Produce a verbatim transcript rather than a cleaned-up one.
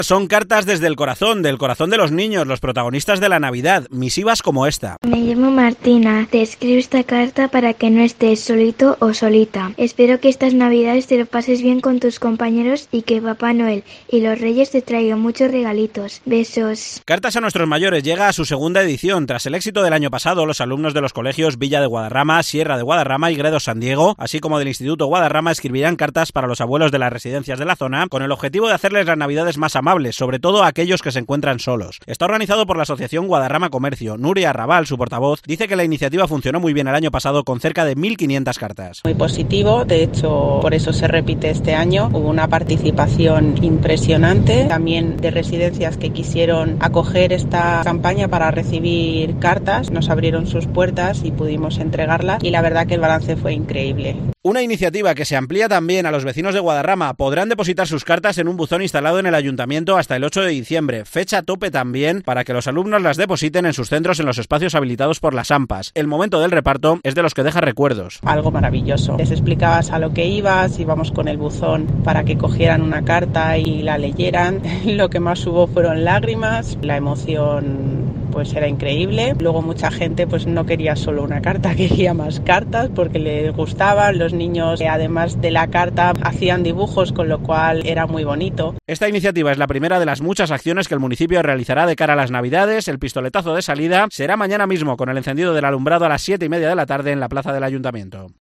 Son cartas desde el corazón, del corazón de los niños, los protagonistas de la Navidad, misivas como esta. Me llamo Martina, te escribo esta carta para que no estés solito o solita. Espero que estas Navidades te lo pases bien con tus compañeros y que Papá Noel y los Reyes te traigan muchos regalitos. Besos. Cartas a nuestros mayores llega a su segunda edición. Tras el éxito del año pasado, los alumnos de los colegios Villa de Guadarrama, Sierra de Guadarrama y Gredos San Diego, así como del Instituto Guadarrama, escribirán cartas para los abuelos de las residencias de la zona, con el objetivo de hacerles las Navidades más amables, sobre todo a aquellos que se encuentran solos. Está organizado por la Asociación Guadarrama Comercio. Nuria Arrabal, su portavoz, dice que la iniciativa funcionó muy bien el año pasado con cerca de mil quinientas cartas. Muy positivo, de hecho, por eso se repite este año. Hubo una participación impresionante, también de residencias que quisieron acoger esta campaña para recibir cartas, nos abrieron sus puertas y pudimos entregarlas y la verdad que el balance fue increíble. Una iniciativa que se amplía también a los vecinos de Guadarrama. Podrán depositar sus cartas en un buzón instalado en el ayuntamiento hasta el ocho de diciembre, fecha tope también para que los alumnos las depositen en sus centros en los espacios habilitados por las AMPAs. El momento del reparto es de los que deja recuerdos. Algo maravilloso. Les explicabas a lo que ibas, íbamos con el buzón para que cogieran una carta y la leyeran. Lo que más hubo fueron lágrimas, la emoción pues era increíble. Luego mucha gente pues no quería solo una carta, quería más cartas porque les gustaban. Los niños, además de la carta, hacían dibujos, con lo cual era muy bonito. Esta iniciativa es la primera de las muchas acciones que el municipio realizará de cara a las Navidades. El pistoletazo de salida será mañana mismo con el encendido del alumbrado a las siete y media de la tarde en la plaza del ayuntamiento.